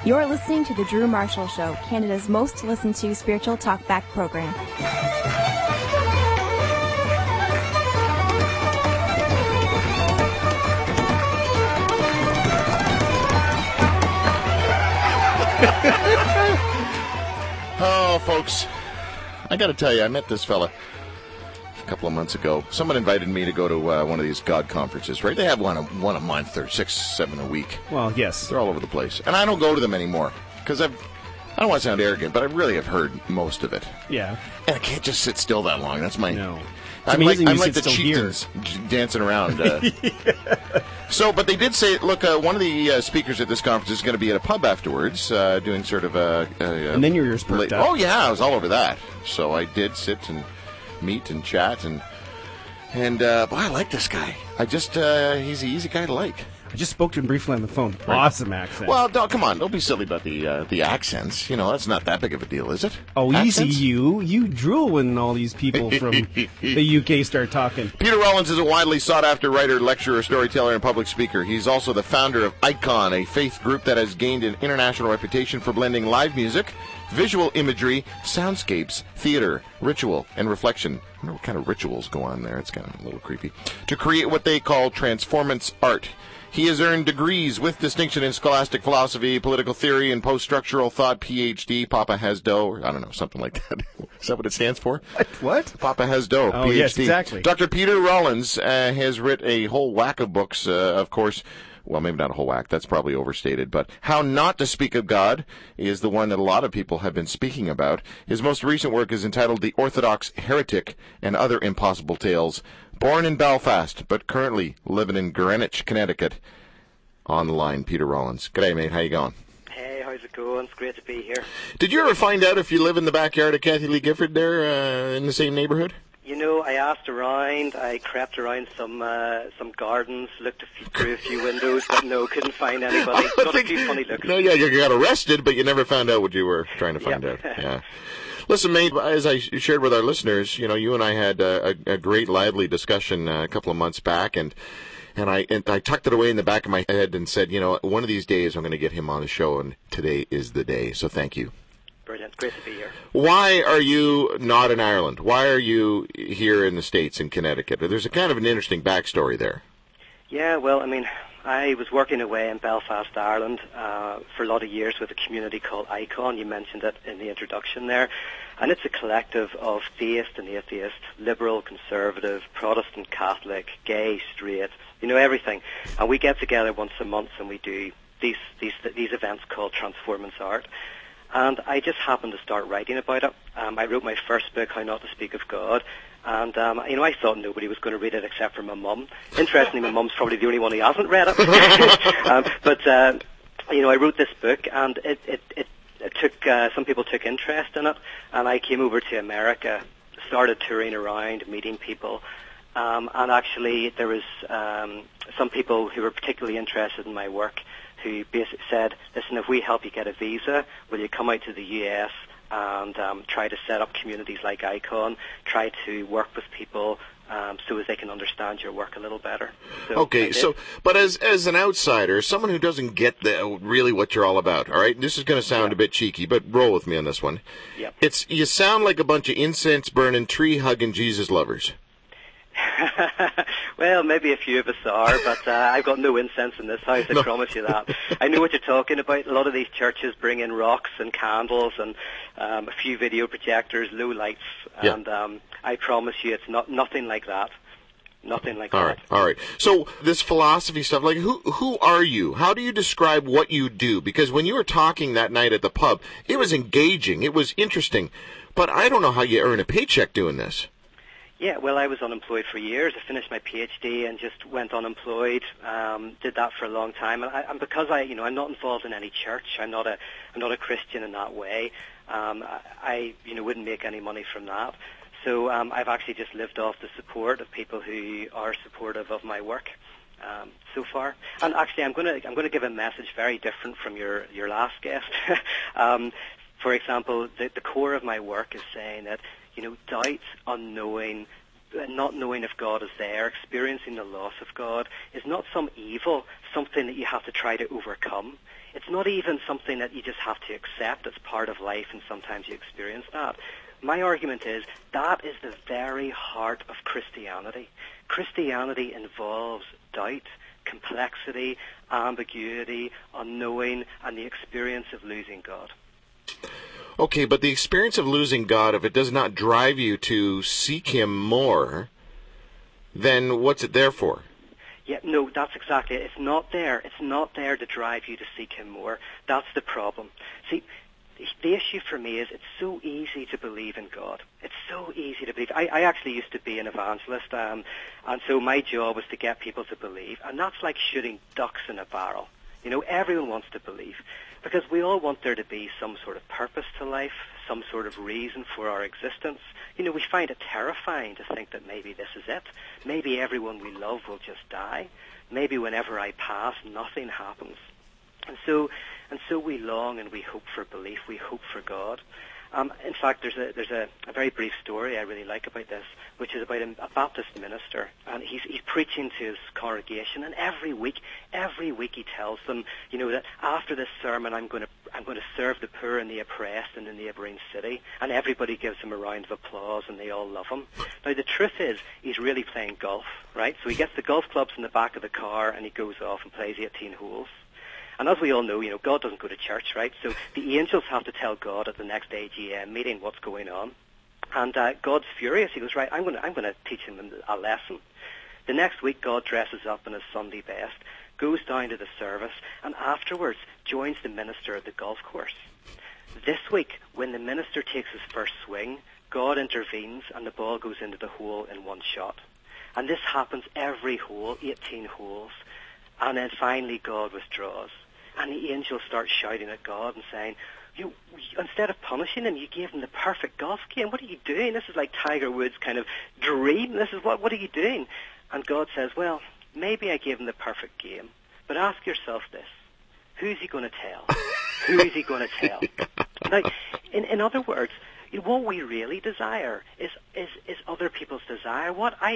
You're listening to The Drew Marshall Show, Canada's most listened to spiritual talkback program. Oh, folks, I got to tell you, I met this fella a couple of months ago. Someone invited me to go to one of these God conferences, right? They have one a month or 6, 7 a week. Well, yes. They're all over the place. And I don't go to them anymore because I don't want to sound arrogant, but I really have heard most of it. Yeah. And I can't just sit still that long. That's my... No. I'm like the chieftains dancing around. So, but they did say, look, one of the speakers at this conference is going to be at a pub afterwards, doing sort of a... And then your ears perked up. Oh, yeah, I was all over that. So I did sit and meet and chat, and boy, I like this guy. He's an easy guy to like. I just spoke to him briefly on the phone. Right. Awesome accent. Well, come on, don't be silly about the accents. You know, that's not that big of a deal, is it? Oh, accents? Easy, you drool when all these people from the UK start talking. Peter Rollins is a widely sought-after writer, lecturer, storyteller, and public speaker. He's also the founder of Icon, a faith group that has gained an international reputation for blending live music, visual imagery, soundscapes, theater, ritual, and reflection. I wonder what kind of rituals go on there. It's kind of a little creepy. To create what they call transformance art. He has earned degrees with distinction in scholastic philosophy, political theory, and post-structural thought, Ph.D., Papa Has Dough, or I don't know, something like that. Is that what it stands for? What? Papa Has Dough, oh, Ph.D. Yes, exactly. Dr. Peter Rollins has written a whole whack of books, of course. Well, maybe not a whole whack, that's probably overstated, but How Not to Speak of God is the one that a lot of people have been speaking about. His most recent work is entitled The Orthodox Heretic and Other Impossible Tales. Born in Belfast, but currently living in Greenwich, Connecticut. On the line, Peter Rollins. G'day, mate. How you going? Hey, how's it going? It's great to be here. Did you ever find out if you live in the backyard of Kathy Lee Gifford there in the same neighborhood? You know, I asked around. I crept around some gardens, looked through a few windows, but no, couldn't find anybody. Got a few funny looks. No, yeah, you got arrested, but you never found out what you were trying to find out. Yeah. Listen, mate, as I shared with our listeners, you know, you and I had a great, lively discussion a couple of months back, and I tucked it away in the back of my head and said, you know, one of these days I'm going to get him on the show, and today is the day. So thank you. Brilliant. Great to be here. Why are you not in Ireland? Why are you here in the States, in Connecticut? There's a kind of an interesting backstory there. Yeah, well, I mean, I was working away in Belfast, Ireland, for a lot of years with a community called Icon. You mentioned it in the introduction there. And it's a collective of theist and atheist, liberal, conservative, Protestant, Catholic, gay, straight, you know, everything. And we get together once a month and we do these events called Transformance Art. And I just happened to start writing about it. I wrote my first book, How Not to Speak of God. And, you know, I thought nobody was going to read it except for my mum. Interestingly, my mum's probably the only one who hasn't read it. But you know, I wrote this book, and it took, some people took interest in it. And I came over to America, started touring around, meeting people. And actually, there was some people who were particularly interested in my work who basically said, listen, if we help you get a visa, will you come out to the U.S., and try to set up communities like Icon, try to work with people so as they can understand your work a little better. So okay, but as an outsider, someone who doesn't get really what you're all about, all right? This is going to sound a bit cheeky, but roll with me on this one. Yep. You sound like a bunch of incense-burning, tree-hugging Jesus lovers. Well, maybe a few of us are, but I've got no incense in this house, I promise you that. I know what you're talking about. A lot of these churches bring in rocks and candles and a few video projectors, low lights, and I promise you it's nothing like that. Nothing like that. All right. So this philosophy stuff, like who are you? How do you describe what you do? Because when you were talking that night at the pub, it was engaging, it was interesting, but I don't know how you earn a paycheck doing this. Yeah, well, I was unemployed for years. I finished my PhD and just went unemployed. Did that for a long time, and because I'm not involved in any church. I'm not a Christian in that way. I wouldn't make any money from that. So I've actually just lived off the support of people who are supportive of my work so far. And actually, I'm going to give a message very different from your last guest. For example, the core of my work is saying that, you know, doubt, unknowing, not knowing if God is there, experiencing the loss of God, is not some evil, something that you have to try to overcome. It's not even something that you just have to accept. It's part of life, and sometimes you experience that. My argument is that is the very heart of Christianity. Christianity involves doubt, complexity, ambiguity, unknowing, and the experience of losing God. Okay, but the experience of losing God, if it does not drive you to seek Him more, then what's it there for? Yeah, no, that's exactly it. It's not there. It's not there to drive you to seek Him more. That's the problem. See, the issue for me is it's so easy to believe in God. It's so easy to believe. I actually used to be an evangelist, and so my job was to get people to believe, and that's like shooting ducks in a barrel. You know, everyone wants to believe, because we all want there to be some sort of purpose to life, some sort of reason for our existence. You know, we find it terrifying to think that maybe this is it. Maybe everyone we love will just die. Maybe whenever I pass, nothing happens. And so we long and we hope for belief. We hope for God. In fact, there's a very brief story I really like about this, which is about a Baptist minister, and he's preaching to his congregation, and every week he tells them, you know, that after this sermon I'm going to serve the poor and the oppressed in the neighbouring city, and everybody gives him a round of applause and they all love him. Now the truth is he's really playing golf, right? So he gets the golf clubs in the back of the car and he goes off and plays 18 holes. And as we all know, you know, God doesn't go to church, right? So the angels have to tell God at the next AGM meeting what's going on. And God's furious. He goes, right, I'm going to teach him a lesson. The next week, God dresses up in his Sunday best, goes down to the service, and afterwards joins the minister at the golf course. This week, when the minister takes his first swing, God intervenes and the ball goes into the hole in one shot. And this happens every hole, 18 holes. And then finally God withdraws. And the angels start shouting at God and saying, you, instead of punishing him, you gave him the perfect golf game. What are you doing? This is like Tiger Woods' kind of dream. This is what are you doing? And God says, well, maybe I gave him the perfect game. But ask yourself this. Who's he going to tell? Who is he going to tell? Now, in other words, what we really desire is other people's desire.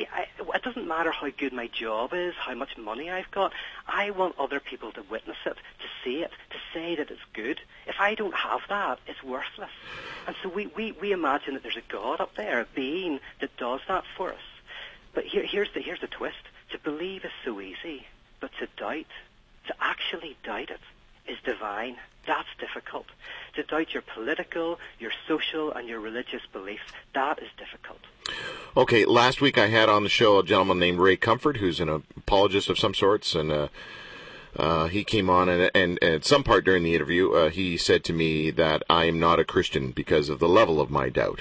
It doesn't matter how good my job is, how much money I've got. I want other people to witness it, to see it, to say that it's good. If I don't have that, it's worthless. And so we imagine that there's a God up there, a being that does that for us. But here's the twist. To believe is so easy, but to doubt, to actually doubt it, is divine. That's difficult. To doubt your political, your social, and your religious beliefs, that is difficult. Okay, last week I had on the show a gentleman named Ray Comfort, who's an apologist of some sorts, and he came on, and at some part during the interview, he said to me that I am not a Christian because of the level of my doubt.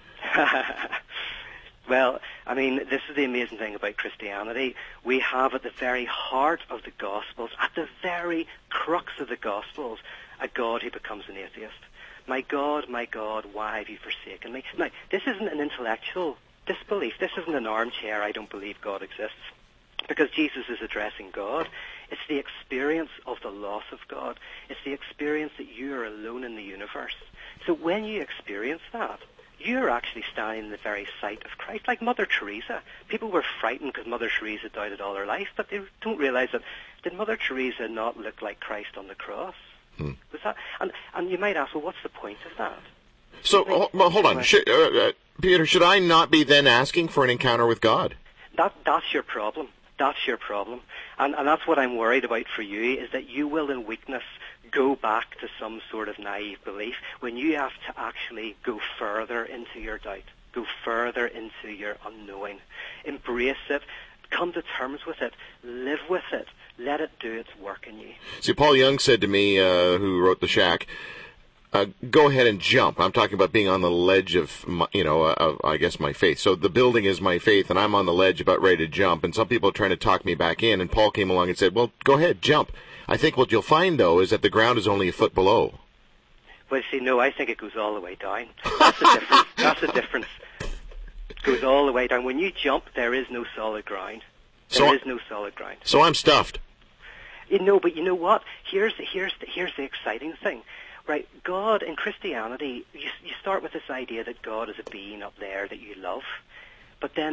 Well, I mean, this is the amazing thing about Christianity. We have at the very heart of the Gospels, at the very crux of the Gospels, a God who becomes an atheist. My God, why have you forsaken me? Now, this isn't an intellectual disbelief. This isn't an armchair, I don't believe God exists. Because Jesus is addressing God. It's the experience of the loss of God. It's the experience that you are alone in the universe. So when you experience that, you're actually standing in the very sight of Christ, like Mother Teresa. People were frightened because Mother Teresa doubted all her life, but they don't realize that, did Mother Teresa not look like Christ on the cross? Was that, and you might ask, well, what's the point of that? So, hold on. Peter, should I not be then asking for an encounter with God? That's your problem. That's your problem. And that's what I'm worried about for you, is that you will in weakness go back to some sort of naive belief when you have to actually go further into your doubt, go further into your unknowing. Embrace it, come to terms with it, live with it, let it do its work in you. See, Paul Young said to me, who wrote The Shack, go ahead and jump. I'm talking about being on the ledge of, I guess, my faith. So the building is my faith, and I'm on the ledge about ready to jump, and some people are trying to talk me back in, and Paul came along and said, well, go ahead, jump. I think what you'll find, though, is that the ground is only a foot below. Well, see, no, I think it goes all the way down. That's the difference. That's the difference. It goes all the way down. When you jump, there is no solid ground. There is no solid ground. So I'm stuffed. But you know what? Here's the exciting thing. Right, God, in Christianity, you start with this idea that God is a being up there that you love. But then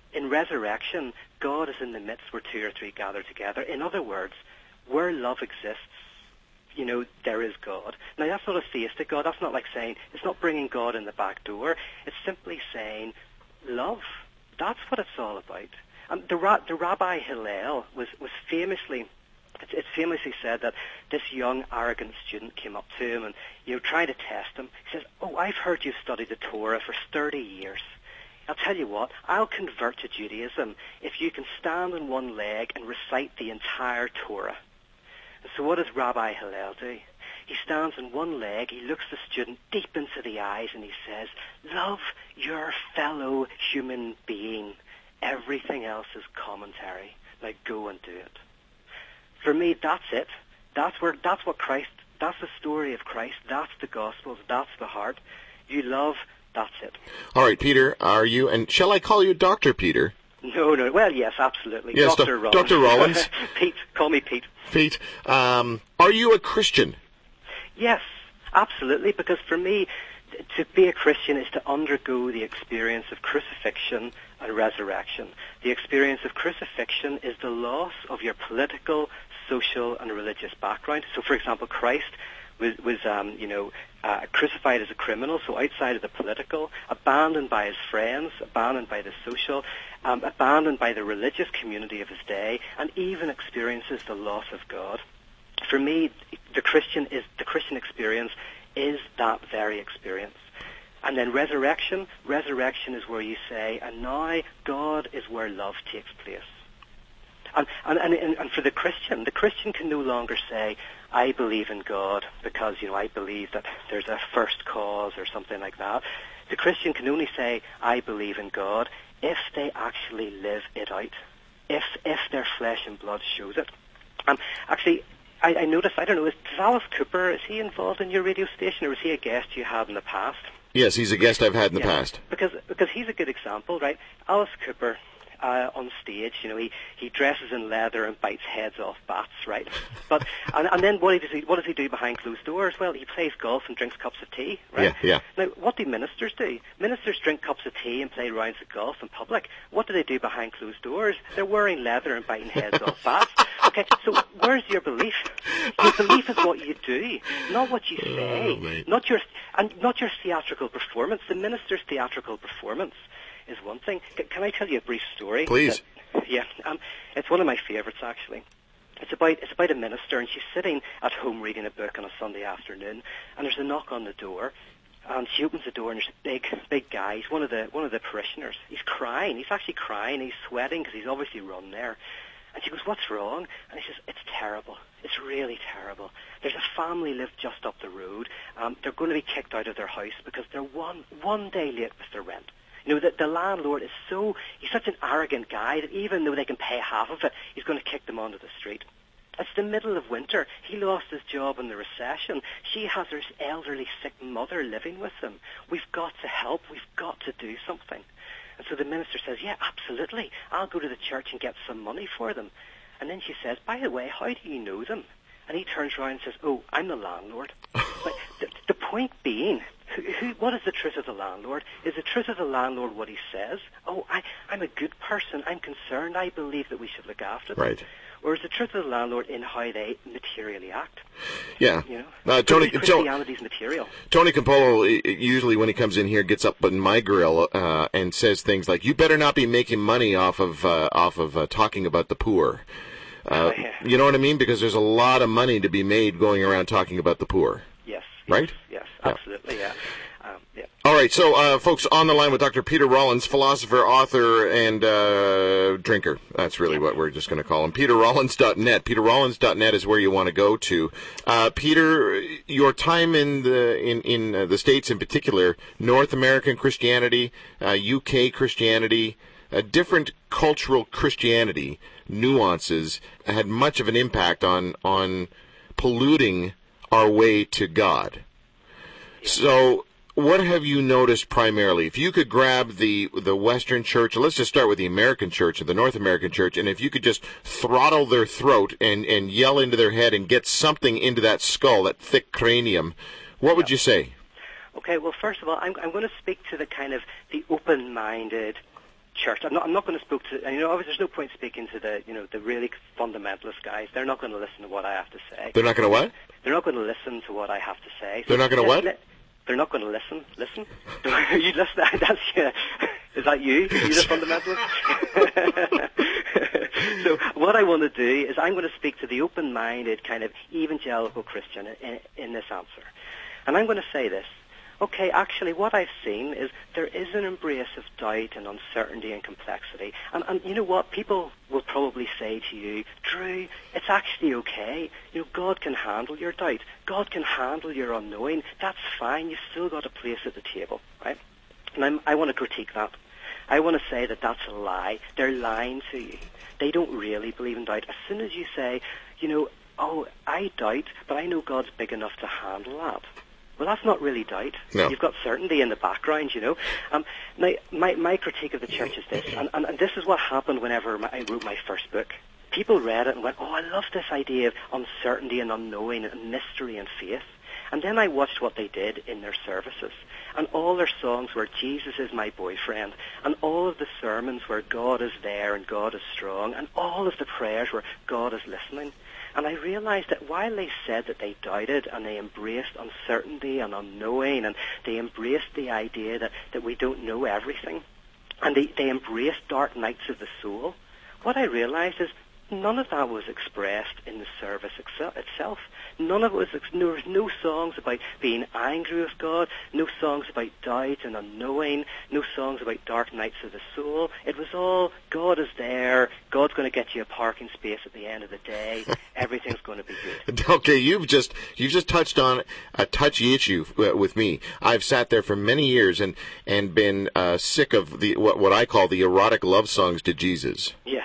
in resurrection, God is in the midst where two or three gather together. In other words, where love exists, there is God. Now, that's not a theistic God. That's not like saying, it's not bringing God in the back door. It's simply saying, love. That's what it's all about. The Rabbi Hillel was famously, it's famously said that this young, arrogant student came up to him and, trying to test him. He says, I've heard you've studied the Torah for 30 years. I'll tell you what, I'll convert to Judaism if you can stand on one leg and recite the entire Torah. And so what does Rabbi Hillel do? He stands on one leg, he looks the student deep into the eyes, and he says, love your fellow human being. Everything else is commentary. Now go and do it. For me, that's it. That's what Christ, that's the story of Christ, that's the Gospels, that's the heart. You love, that's it. All right, Peter, are you, and shall I call you Dr. Peter? No. Well, yes, absolutely. Yes, Dr. Rollins. Dr. Rollins. Pete, call me Pete. Pete, are you a Christian? Yes, absolutely, because for me, to be a Christian is to undergo the experience of crucifixion and resurrection. The experience of crucifixion is the loss of your political, social, and religious background. So, for example, Christ was crucified as a criminal, so outside of the political, abandoned by his friends, abandoned by the social, abandoned by the religious community of his day, and even experiences the loss of God. For me, the Christian experience is that very experience. And then resurrection is where you say, and now God is where love takes place. And for the Christian can no longer say, I believe in God because, I believe that there's a first cause or something like that. The Christian can only say, I believe in God if they actually live it out, if their flesh and blood shows it. Actually, I noticed, I don't know, does Alice Cooper, is he involved in your radio station, or was he a guest you had in the past? Yes, he's a guest I've had in the past. Because he's a good example, right? Alice Cooper, on stage, he dresses in leather and bites heads off bats, right? But and then what does he do behind closed doors? Well, he plays golf and drinks cups of tea, right? Yeah. Now, what do ministers do? Ministers drink cups of tea and play rounds of golf in public. What do they do behind closed doors? They're wearing leather and biting heads off bats. Okay, so where's your belief? Your belief is what you do, not what you say, not your theatrical performance. The minister's theatrical performance is one thing. Can I tell you a brief story? Please. It's one of my favorites, actually. It's about a minister, and she's sitting at home reading a book on a Sunday afternoon, and there's a knock on the door, and she opens the door, and there's a big guy. He's one of the parishioners. He's crying. He's actually crying. He's sweating because he's obviously run there. And she goes, what's wrong? And he says, it's terrible. It's really terrible. There's a family live just up the road. They're going to be kicked out of their house because they're one day late with their rent. The landlord is he's such an arrogant guy that even though they can pay half of it, he's going to kick them onto the street. It's the middle of winter. He lost his job in the recession. She has her elderly sick mother living with them. We've got to help. We've got to do something. And so the minister says, yeah, absolutely. I'll go to the church and get some money for them. And then she says, by the way, how do you know them? And he turns around and says, oh, I'm the landlord. But the point being, what is the truth of the landlord? Is the truth of the landlord what he says? Oh, I'm a good person. I'm concerned. I believe that we should look after them. Right. Or is the truth of the landlord in how they materially act? Yeah. Christianity's material. Tony Campolo, usually when he comes in here, gets up in my grill and says things like, you better not be making money off of talking about the poor. You know what I mean? Because there's a lot of money to be made going around talking about the poor. Yes. Right? Yes, absolutely, yeah. All right, so folks, on the line with Dr. Peter Rollins, philosopher, author, and drinker. That's really what we're just going to call him. PeterRollins.net. PeterRollins.net is where you want to go to. Peter, your time in the States in particular, North American Christianity, UK Christianity, different cultural Christianity nuances had much of an impact on polluting our way to God. So what have you noticed primarily? If you could grab the Western church, let's just start with the American church, or the North American church, and if you could just throttle their throat and yell into their head and get something into that skull, that thick cranium, what would you say? Okay, well, first of all, I'm going to speak to the kind of the open-minded, church. I'm not going to speak to, and obviously there's no point speaking to the really fundamentalist guys. They're not going to listen to what I have to say. They're not going to what? They're not going to listen to what I have to say. They're not going to what? They're not going to listen. Listen? Are you listening? That's is that you? Are you the fundamentalist? So what I want to do is I'm going to speak to the open-minded kind of evangelical Christian in this answer. And I'm going to say this. Okay, actually what I've seen is there is an embrace of doubt and uncertainty and complexity. And you know what? People will probably say to you, Drew, it's actually okay. God can handle your doubt. God can handle your unknowing. That's fine. You've still got a place at the table, right? And I want to critique that. I want to say that that's a lie. They're lying to you. They don't really believe in doubt. As soon as you say, oh, I doubt, but I know God's big enough to handle that. Well, that's not really doubt. No. You've got certainty in the background, Now, my critique of the church is this, and this is what happened whenever I wrote my first book. People read it and went, oh, I love this idea of uncertainty and unknowing and mystery and faith. And then I watched what they did in their services. And all their songs were, Jesus is my boyfriend. And all of the sermons were, God is there and God is strong. And all of the prayers were, God is listening. And I realized that while they said that they doubted and they embraced uncertainty and unknowing and they embraced the idea that we don't know everything and they embraced dark nights of the soul, what I realized is none of that was expressed in the service itself. None of it was, there was no songs about being angry with God, no songs about doubt and unknowing, no songs about dark nights of the soul. It was all, God is there, God's going to get you a parking space at the end of the day, everything's going to be good. Okay, you've just touched on a touchy issue with me. I've sat there for many years and been sick of what I call the erotic love songs to Jesus. Yes.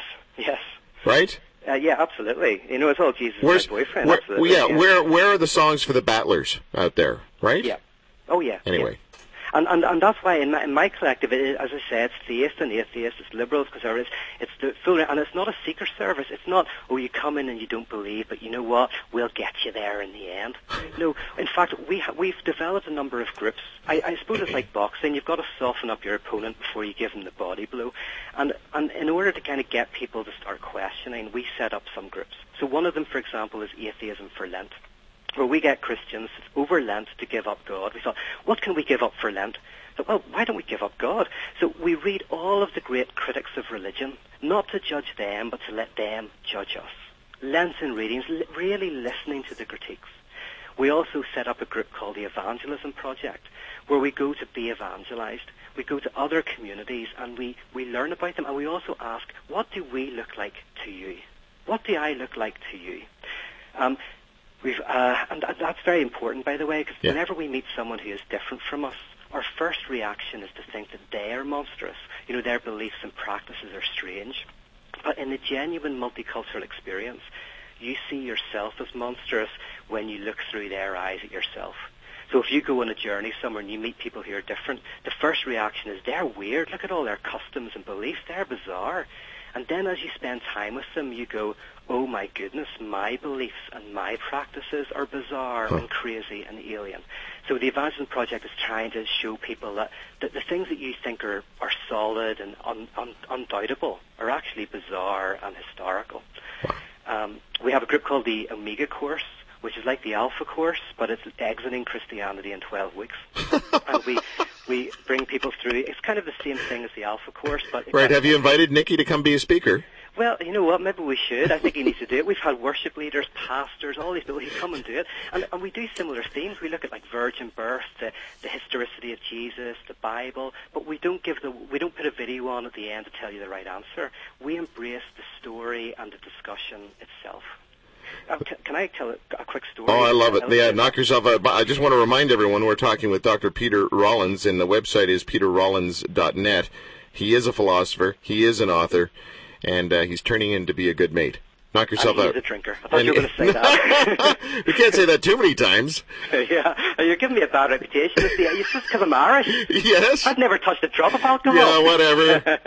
Right? Yeah, absolutely. It's all Jesus, my boyfriend. Absolutely. Where are the songs for the battlers out there? Right? Yeah. Oh, yeah. Anyway. Yeah. And that's why in my collective, it is, as I said, it's theists and atheists, it's liberals, conservatives, it's the full, and it's not a seeker service. It's not, oh, you come in and you don't believe, but you know what, we'll get you there in the end. No, in fact, we've developed a number of groups. I suppose it's like boxing. You've got to soften up your opponent before you give them the body blow. And in order to kind of get people to start questioning, we set up some groups. So one of them, for example, is Atheism for Lent, where we get Christians over Lent to give up God. We thought, what can we give up for Lent? So, well, why don't we give up God? So we read all of the great critics of religion, not to judge them, but to let them judge us. Lenten readings, really listening to the critiques. We also set up a group called the Evangelism Project, where we go to be evangelized. We go to other communities and we learn about them, and we also ask, what do we look like to you? What do I look like to you? And that's very important, by the way, because whenever we meet someone who is different from us, our first reaction is to think that they are monstrous. Their beliefs and practices are strange. But in the genuine multicultural experience, you see yourself as monstrous when you look through their eyes at yourself. So if you go on a journey somewhere and you meet people who are different, the first reaction is, they're weird. Look at all their customs and beliefs. They're bizarre. And then as you spend time with them, you go, oh my goodness, my beliefs and my practices are bizarre and crazy and alien. So the Evangelism Project is trying to show people that the things that you think are solid and undoubtable are actually bizarre and historical. We have a group called the Omega Course, which is like the Alpha Course, but it's exiting Christianity in 12 weeks. And we bring people through. It's kind of the same thing as the Alpha Course. But right. Have you invited Nicky to come be a speaker? Well, you know what? Maybe we should. I think he needs to do it. We've had worship leaders, pastors, all these people who come and do it. And we do similar themes. We look at like virgin birth, the historicity of Jesus, the Bible, but we don't put a video on at the end to tell you the right answer. We embrace the story and the discussion itself. Can I tell a quick story? Oh, I love it. Yeah, knock yourself out. I just want to remind everyone we're talking with Dr. Peter Rollins, and the website is peterrollins.net. He is a philosopher. He is an author, and he's turning in to be a good mate. Knock yourself out. He's a drinker. I thought you were going to say that. You can't say that too many times. Yeah, you're giving me a bad reputation. It's just because I'm Irish. Yes. I've never touched a drop of alcohol. Yeah, whatever.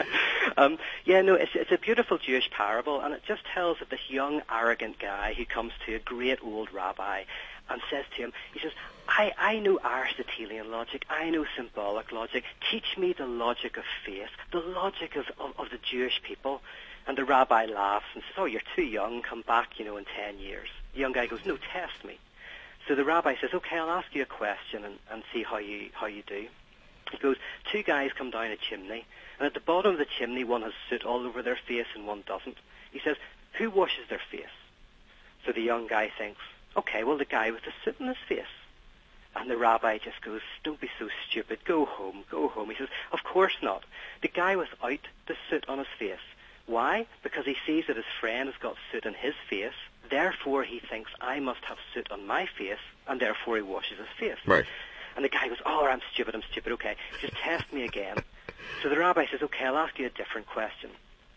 It's a beautiful Jewish parable, and it just tells of this young, arrogant guy who comes to a great old rabbi, and says to him, he says, I know Aristotelian logic, I know symbolic logic, teach me the logic of faith, the logic of the Jewish people. And the rabbi laughs and says, oh, you're too young, come back, in 10 years. The young guy goes, no, test me. So the rabbi says, okay, I'll ask you a question and see how you do. He goes, 2 guys come down a chimney, and at the bottom of the chimney, one has soot all over their face and one doesn't. He says, who washes their face? So the young guy thinks, okay, well, the guy with the soot in his face. And the rabbi just goes, don't be so stupid, go home, go home. He says, of course not. The guy without the soot on his face. Why? Because he sees that his friend has got soot on his face, therefore he thinks, I must have soot on my face, and therefore he washes his face. Right. And the guy goes, oh, I'm stupid, okay, just test me again. So the rabbi says, okay, I'll ask you a different question.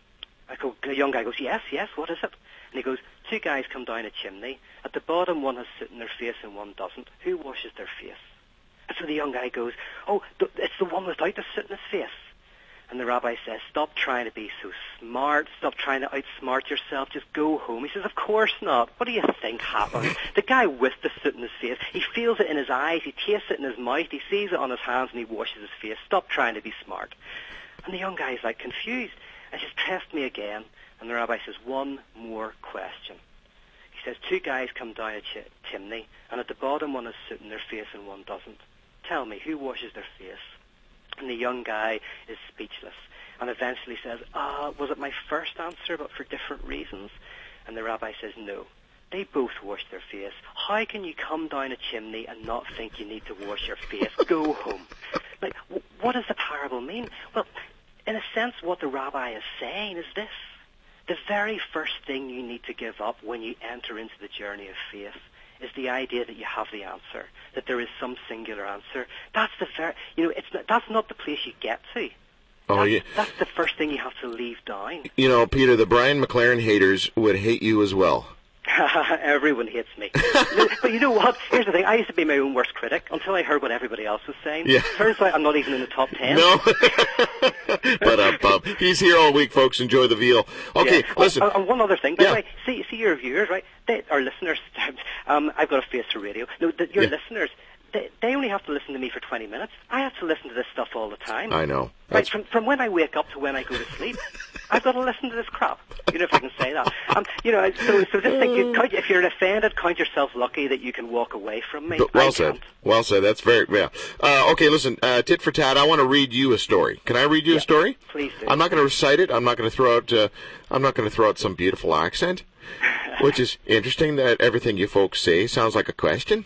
The young guy goes, yes, what is it? And he goes, 2 guys come down a chimney. At the bottom, one has soot in their face and one doesn't. Who washes their face? And so the young guy goes, oh, it's the one without the soot in his face. And the rabbi says, stop trying to be so smart. Stop trying to outsmart yourself. Just go home. He says, of course not. What do you think happened? The guy with the soot in his face, he feels it in his eyes. He tastes it in his mouth. He sees it on his hands and he washes his face. Stop trying to be smart. And the young guy is confused. And says, test me again. And the rabbi says, one more question. He says, 2 guys come down a chimney, and at the bottom one has soot in their face and one doesn't. Tell me, who washes their face? And the young guy is speechless and eventually says, was it my first answer but for different reasons? And the rabbi says, no, they both wash their face. How can you come down a chimney and not think you need to wash your face? Go home. What does the parable mean? Well, in a sense, what the rabbi is saying is this. The very first thing you need to give up when you enter into the journey of faith is the idea that you have the answer, that there is some singular answer. That's that's not the place you get to. That's the first thing you have to leave down. Peter, the Brian McLaren haters would hate you as well. Everyone hates me. But you know what? Here's the thing. I used to be my own worst critic until I heard what everybody else was saying. Yeah. Turns out I'm not even in the top 10. No. But he's here all week, folks. Enjoy the veal. Okay, listen. And one other thing. By the way, see your viewers, right? Our listeners. I've got a face for radio. No, your listeners. They only have to listen to me for 20 minutes. I have to listen to this stuff all the time. I know. Right, from when I wake up to when I go to sleep, I've got to listen to this crap. If I can say that. So just think, if you're offended, count yourself lucky that you can walk away from me. Well said. Well said. That's very, okay, listen, tit for tat, I want to read you a story. Can I read you a story? Please do. I'm not going to recite it. I'm not going to throw out some beautiful accent, which is interesting that everything you folks say sounds like a question.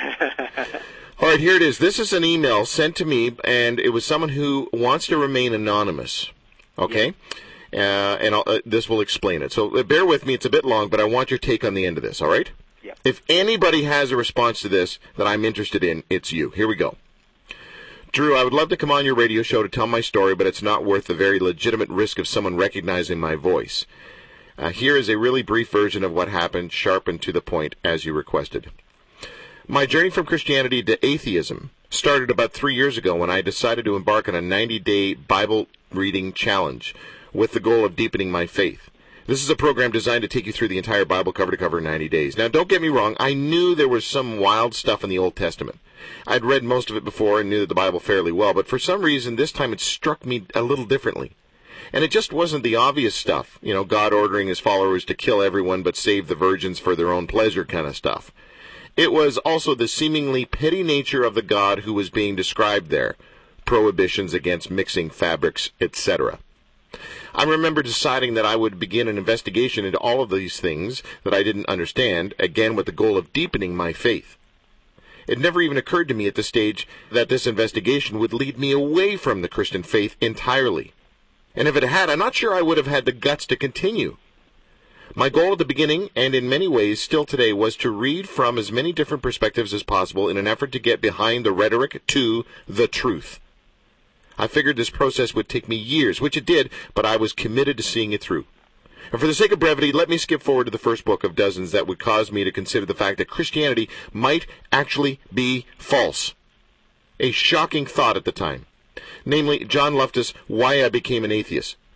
All right, here it is. This is an email sent to me, and it was someone who wants to remain anonymous. Okay? And this will explain it. So bear with me. It's a bit long, but I want your take on the end of this, all right? Yeah. If anybody has a response to this that I'm interested in, it's you. Here we go. Drew, I would love to come on your radio show to tell my story, but it's not worth the very legitimate risk of someone recognizing my voice. Here is a really brief version of what happened, sharp and to the point, as you requested. My journey from Christianity to atheism started about 3 years ago when I decided to embark on a 90-day Bible reading challenge with the goal of deepening my faith. This is a program designed to take you through the entire Bible cover to cover in 90 days. Now, don't get me wrong. I knew there was some wild stuff in the Old Testament. I'd read most of it before and knew the Bible fairly well, but for some reason, this time it struck me a little differently. And it just wasn't the obvious stuff, God ordering his followers to kill everyone but save the virgins for their own pleasure kind of stuff. It was also the seemingly petty nature of the God who was being described there, prohibitions against mixing fabrics, etc. I remember deciding that I would begin an investigation into all of these things that I didn't understand, again with the goal of deepening my faith. It never even occurred to me at this stage that this investigation would lead me away from the Christian faith entirely. And if it had, I'm not sure I would have had the guts to continue. My goal at the beginning, and in many ways still today, was to read from as many different perspectives as possible in an effort to get behind the rhetoric to the truth. I figured this process would take me years, which it did, but I was committed to seeing it through. And for the sake of brevity, let me skip forward to the first book of dozens that would cause me to consider the fact that Christianity might actually be false. A shocking thought at the time. Namely, John Loftus' Why I Became an Atheist.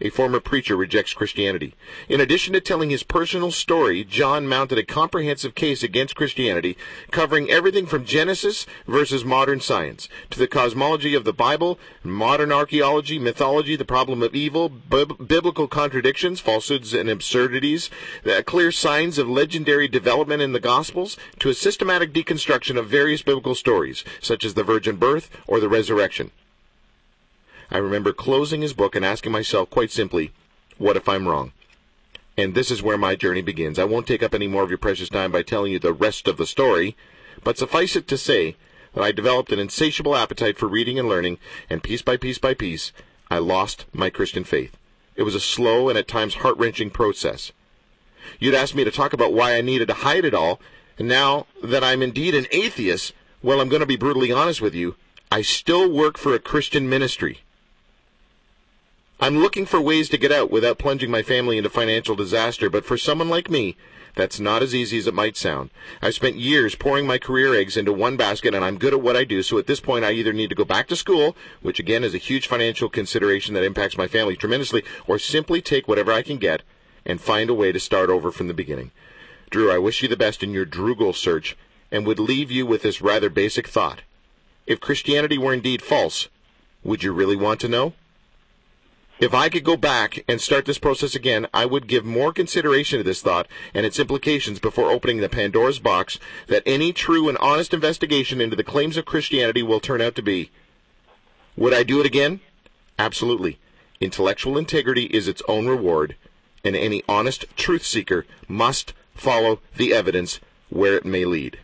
a former preacher, rejects Christianity. In addition to telling his personal story, John mounted a comprehensive case against Christianity, covering everything from Genesis versus modern science, to the cosmology of the Bible, modern archaeology, mythology, the problem of evil, biblical contradictions, falsehoods and absurdities, clear signs of legendary development in the Gospels, to a systematic deconstruction of various biblical stories, such as the virgin birth or the resurrection. I remember closing his book and asking myself quite simply, what if I'm wrong? And this is where my journey begins. I won't take up any more of your precious time by telling you the rest of the story, but suffice it to say that I developed an insatiable appetite for reading and learning, and piece by piece by piece, I lost my Christian faith. It was a slow and at times heart-wrenching process. You'd asked me to talk about why I needed to hide it all, and now that I'm indeed an atheist, well, I'm going to be brutally honest with you, I still work for a Christian ministry. I'm looking for ways to get out without plunging my family into financial disaster, but for someone like me, that's not as easy as it might sound. I've spent years pouring my career eggs into one basket, and I'm good at what I do, so at this point I either need to go back to school, which again is a huge financial consideration that impacts my family tremendously, or simply take whatever I can get and find a way to start over from the beginning. Drew, I wish you the best in your Droogle search, and would leave you with this rather basic thought. If Christianity were indeed false, would you really want to know? If I could go back and start this process again, I would give more consideration to this thought and its implications before opening the Pandora's box that any true and honest investigation into the claims of Christianity will turn out to be. Would I do it again? Absolutely. Intellectual integrity is its own reward, and any honest truth seeker must follow the evidence where it may lead.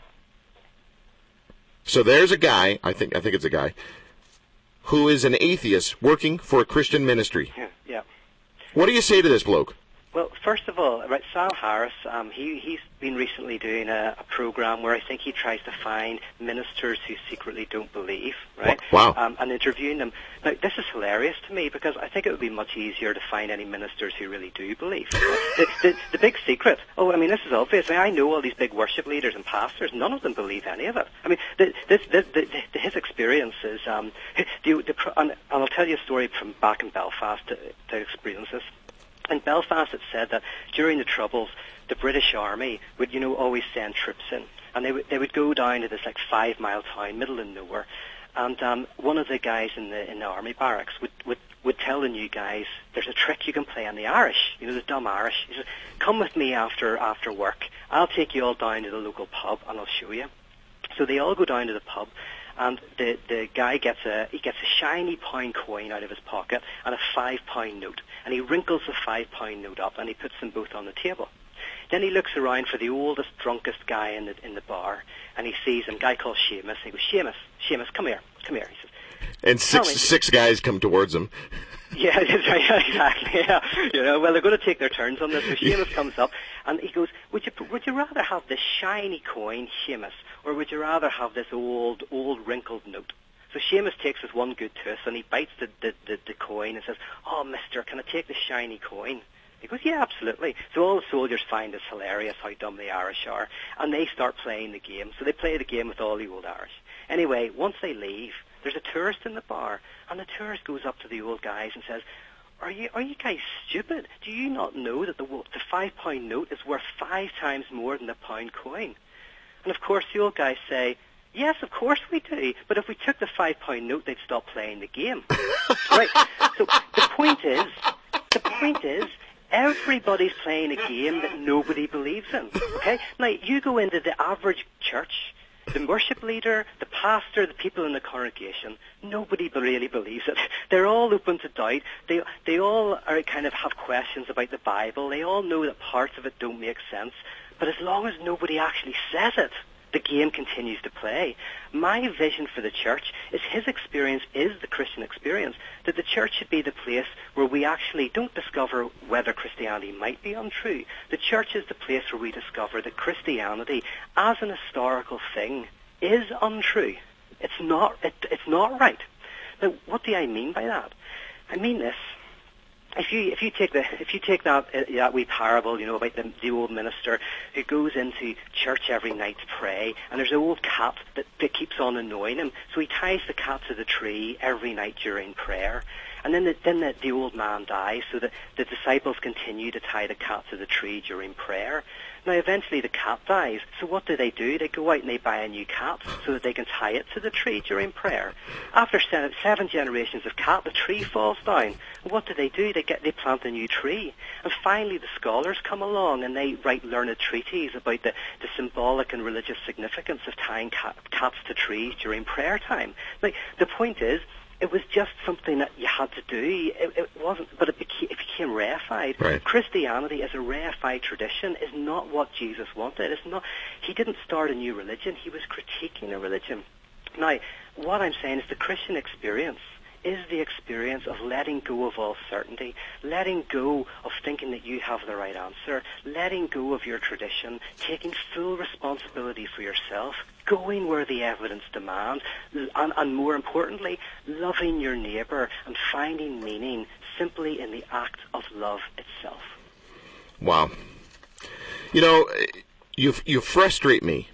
So there's a guy, I think it's a guy, who is an atheist working for a Christian ministry. Yeah. What do you say to this bloke? Well, first of all, about Sam Harris, he's been recently doing a program where I think he tries to find ministers who secretly don't believe, right? Wow. And interviewing them. Now, this is hilarious to me because I think it would be much easier to find any ministers who really do believe. The big secret, this is obvious. I know all these big worship leaders and pastors. None of them believe any of it. His experience is, and I'll tell you a story from back in Belfast to experience this. In Belfast, it said that during the Troubles, the British Army would, always send troops in, and they would go down to this 5-mile town, middle of nowhere, and one of the guys in the army barracks would tell the new guys, "There's a trick you can play on the Irish, the dumb Irish." He says, "Come with me after work. I'll take you all down to the local pub, and I'll show you." So they all go down to the pub. And the guy gets a shiny £1 coin out of his pocket and a £5 note. And he wrinkles the £5 note up and he puts them both on the table. Then he looks around for the oldest, drunkest guy in the bar, and he sees a guy called Seamus. He goes, Seamus, come here. He says, and six guys come towards him. Yeah, exactly. Yeah. Well, they're going to take their turns on this. So Seamus comes up and he goes, "Would you rather have this shiny coin, Seamus, or would you rather have this old wrinkled note?" So Seamus takes this one good tooth and he bites the coin and says, "Oh, mister, can I take the shiny coin?" He goes, "Yeah, absolutely." So all the soldiers find this hilarious how dumb the Irish are, and they start playing the game. So they play the game with all the old Irish. Anyway, once they leave, there's a tourist in the bar, and the tourist goes up to the old guys and says, Are you guys stupid? Do you not know that the £5 note is worth 5 times more than the £1 coin? And of course the old guys say, "Yes, of course we do. But if we took the £5 note, they'd stop playing the game." Right. So the point is, everybody's playing a game that nobody believes in. Okay? Now you go into the average church. The worship leader, the pastor, the people in the congregation, nobody really believes it. They're all open to doubt. They all are kind of have questions about the Bible. They all know that parts of it don't make sense. But as long as nobody actually says it, the game continues to play. My vision for the church is his experience is the Christian experience, that the church should be the place where we actually don't discover whether Christianity might be untrue. The church is the place where we discover that Christianity, as an historical thing, is untrue. It's not right. Now, what do I mean by that? I mean this. If you take that wee parable, about the old minister who goes into church every night to pray, and there's an old cat that keeps on annoying him, so he ties the cat to the tree every night during prayer. And then the old man dies, so that the disciples continue to tie the cat to the tree during prayer. Now, eventually the cat dies, so what do? They go out and they buy a new cat so that they can tie it to the tree during prayer. After 7 generations of cat, the tree falls down. What do? They plant a new tree. And finally the scholars come along and they write learned treatises about the symbolic and religious significance of tying cats to trees during prayer time. Like, the point is, it was just something that you had to do. It wasn't, but it became reified. Right. Christianity as a reified tradition is not what Jesus wanted. It's not. He didn't start a new religion. He was critiquing a religion. Now, what I'm saying is the Christian experience is the experience of letting go of all certainty, letting go of thinking that you have the right answer, letting go of your tradition, taking full responsibility for yourself, going where the evidence demands, and more importantly, loving your neighbour and finding meaning simply in the act of love itself. Wow. You know, you frustrate me.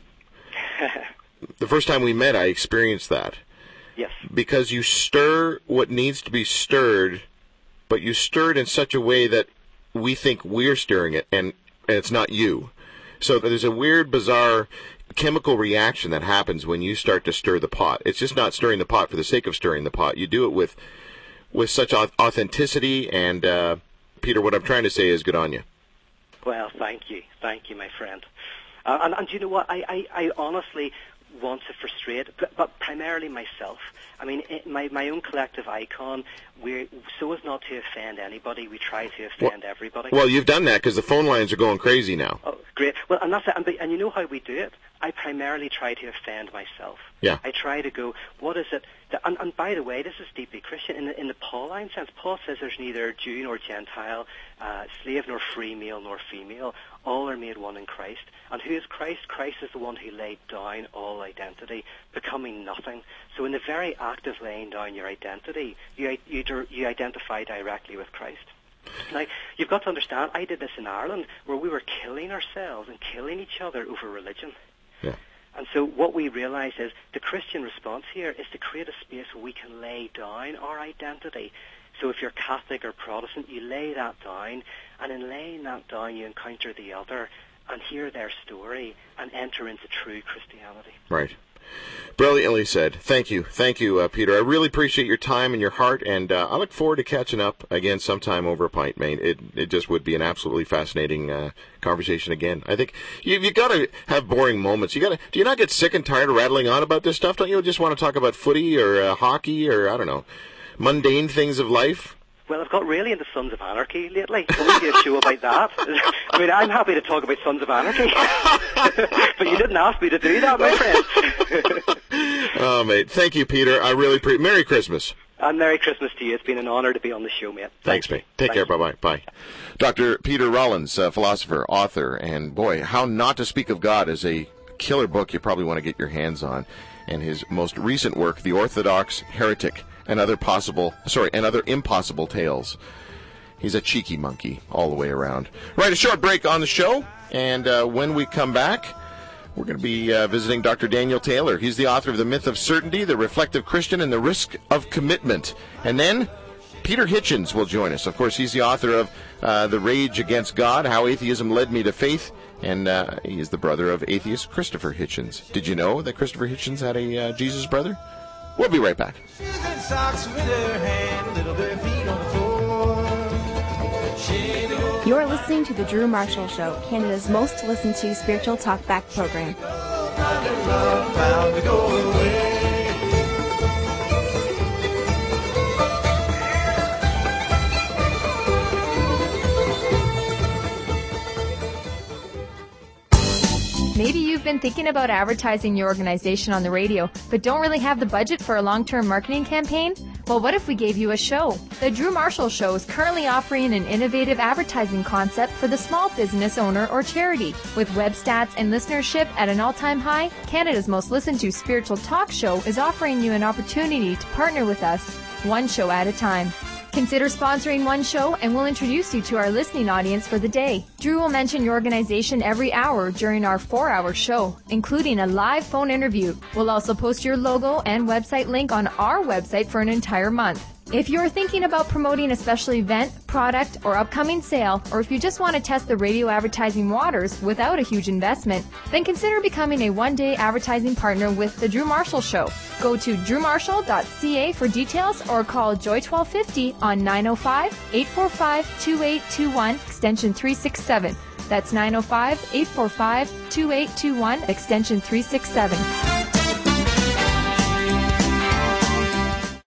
The first time we met, I experienced that. Yes. Because you stir what needs to be stirred, but you stir it in such a way that we think we're stirring it, and it's not you. So there's a weird, bizarre chemical reaction that happens when you start to stir the pot. It's just not stirring the pot for the sake of stirring the pot. You do it with such authenticity, and Peter, what I'm trying to say is good on you. Well, thank you, my friend. And you know what? I honestly want to frustrate, but primarily myself. I mean, my own collective icon, so as not to offend anybody, we try to offend everybody. Well, you've done that because the phone lines are going crazy now. Oh, great. Well, and that's it. And you know how we do it? I primarily try to offend myself. Yeah. I try to go, what is it? And by the way, this is deeply Christian. In the Pauline sense, Paul says there's neither Jew nor Gentile, slave nor free, male nor female. All are made one in Christ. And who is Christ? Christ is the one who laid down all identity, becoming nothing. So in the very act of laying down your identity, you identify directly with Christ. Now, you've got to understand, I did this in Ireland, where we were killing ourselves and killing each other over religion. Yeah. And so what we realize is the Christian response here is to create a space where we can lay down our identity. So if you're Catholic or Protestant, you lay that down, and in laying that down, you encounter the other and hear their story and enter into true Christianity. Right. Brilliantly said. Thank you, Peter. I really appreciate your time and your heart, and I look forward to catching up again sometime over a pint, mate. It just would be an absolutely fascinating conversation again. I think you got to have boring moments. Do you not get sick and tired of rattling on about this stuff? Don't you just want to talk about footy or hockey or, I don't know, mundane things of life? Well, I've got really into Sons of Anarchy lately. Can we do a show about that? I mean, I'm happy to talk about Sons of Anarchy. But you didn't ask me to do that, my friend. Oh, mate. Thank you, Peter. I really appreciate it. Merry Christmas. And Merry Christmas to you. It's been an honor to be on the show, mate. Thanks, mate. Take care. Bye-bye. Bye. Dr. Peter Rollins, philosopher, author, and boy, How Not to Speak of God is a killer book you probably want to get your hands on. And his most recent work, The Orthodox Heretic, and other impossible tales. He's a cheeky monkey all the way around. Right, a short break on the show, and when we come back, we're going to be visiting Dr. Daniel Taylor. He's the author of The Myth of Certainty, The Reflective Christian, and The Risk of Commitment. And then Peter Hitchens will join us. Of course, he's the author of The Rage Against God, How Atheism Led Me to Faith, and he is the brother of atheist Christopher Hitchens. Did you know that Christopher Hitchens had a Jesus brother? We'll be right back. You're listening to The Drew Marshall Show, Canada's most listened to spiritual talkback program. Maybe you've been thinking about advertising your organization on the radio, but don't really have the budget for a long-term marketing campaign? Well, what if we gave you a show? The Drew Marshall Show is currently offering an innovative advertising concept for the small business owner or charity. With web stats and listenership at an all-time high, Canada's most listened to spiritual talk show is offering you an opportunity to partner with us, one show at a time. Consider sponsoring one show and we'll introduce you to our listening audience for the day. Drew will mention your organization every hour during our 4-hour show, including a live phone interview. We'll also post your logo and website link on our website for an entire month. If you're thinking about promoting a special event, product, or upcoming sale, or if you just want to test the radio advertising waters without a huge investment, then consider becoming a one-day advertising partner with The Drew Marshall Show. Go to drewmarshall.ca for details or call Joy 1250 on 905-845-2821, extension 367. That's 905-845-2821, extension 367.